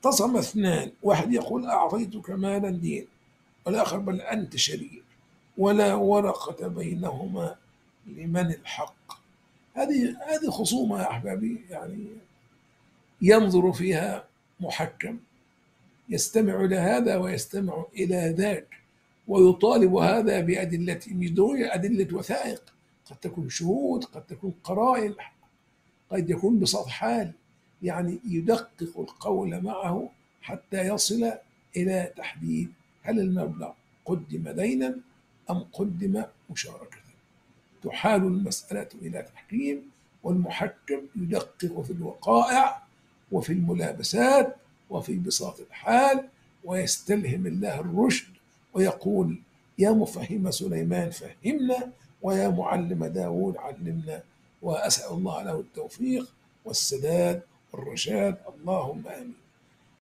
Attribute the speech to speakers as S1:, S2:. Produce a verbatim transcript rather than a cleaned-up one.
S1: اختصم اثنان، واحد يقول أعطيتك مالا دين، والآخر بل أنت شرير، ولا ورقة بينهما لمن الحق. هذه هذه خصومة يا أحبابي، يعني ينظر فيها محكم، يستمع إلى هذا ويستمع إلى ذاك، ويطالب هذا بأدلة، مش ضروري أدلة وثائق، قد تكون شهود، قد تكون قرائن، قد يكون بصوت حال، يعني يدقق القول معه حتى يصل إلى تحديد هل المبلغ قدم دينا أم قدم مشاركة. تحال المسألة إلى تحكيم، والمحكم يدقق في الوقائع وفي الملابسات وفي بساط الحال، ويستلهم الله الرشد ويقول: يا مفهم سليمان فهمنا، ويا معلم داود علمنا. وأسأل الله له التوفيق والسداد والرشاد، اللهم آمين.